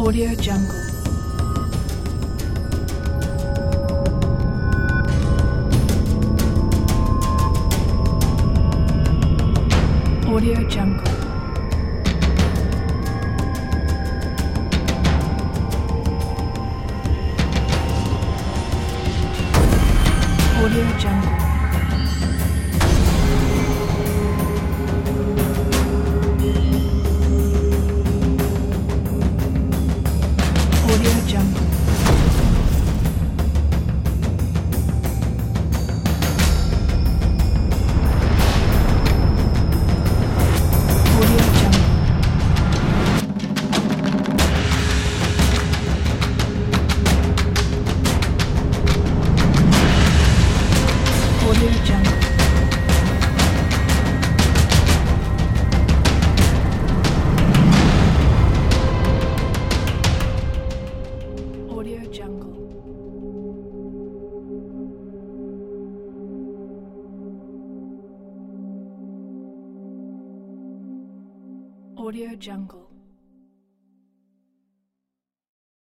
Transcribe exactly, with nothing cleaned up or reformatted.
Audio Jungle. Audio Jungle. Audio Jungle. Audio Jungle. Audio Jungle. Audio Jungle. Audio Jungle. Audio Jungle.